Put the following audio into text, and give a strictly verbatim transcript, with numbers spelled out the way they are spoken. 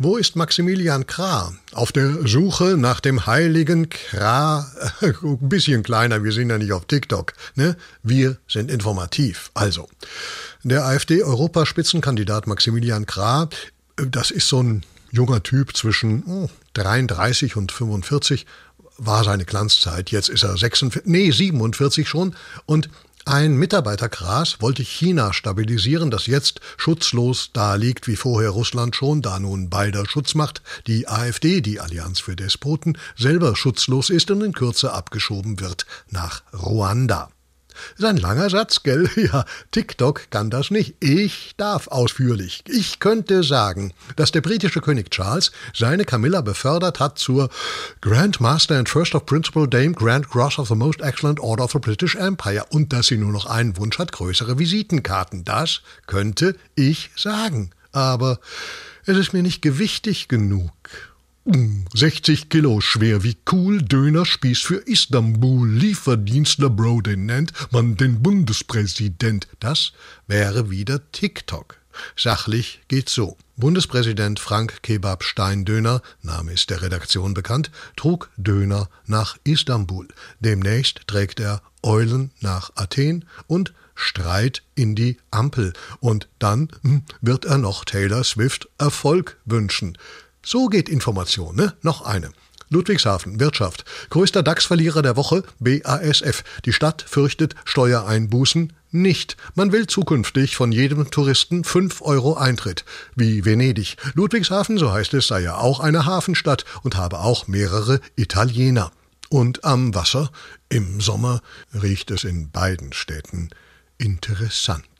Wo ist Maximilian Krah? Auf der Suche nach dem heiligen Krah. Ein bisschen kleiner, wir sind ja nicht auf TikTok. Ne? Wir sind informativ. Also, der AfD-Europaspitzenkandidat Maximilian Krah, das ist so ein junger Typ zwischen oh, dreiunddreißig und fünfundvierzig, war seine Glanzzeit. Jetzt ist er sechsundvierzig, nee, siebenundvierzig schon. Und ein Mitarbeiter Krahs wollte China stabilisieren, das jetzt schutzlos daliegt, wie vorher Russland schon, da nun bei der Schutzmacht die AfD, die Allianz für Despoten, selber schutzlos ist und in Kürze abgeschoben wird nach Ruanda. Ist ein langer Satz, gell? Ja, TikTok kann das nicht. Ich darf ausführlich. Ich könnte sagen, dass der britische König Charles seine Camilla befördert hat zur Grand Master and First of Principal Dame Grand Cross of the Most Excellent Order of the British Empire und dass sie nur noch einen Wunsch hat, größere Visitenkarten. Das könnte ich sagen. Aber es ist mir nicht gewichtig genug. sechzig Kilo schwer wie cool, Dönerspieß für Istanbul, Lieferdienstler Bro, den nennt man den Bundespräsident. Das wäre wieder TikTok. Sachlich geht's so. Bundespräsident Frank Kebab Steindöner, Name ist der Redaktion bekannt, trug Döner nach Istanbul. Demnächst trägt er Eulen nach Athen und Streit in die Ampel. Und dann hm, wird er noch Taylor Swift Erfolg wünschen. So geht Information, ne? Noch eine. Ludwigshafen, Wirtschaft. Größter DAX-Verlierer der Woche, B A S F. Die Stadt fürchtet Steuereinbußen nicht. Man will zukünftig von jedem Touristen fünf Euro Eintritt. Wie Venedig. Ludwigshafen, so heißt es, sei ja auch eine Hafenstadt und habe auch mehrere Italiener. Und am Wasser, im Sommer, riecht es in beiden Städten interessant.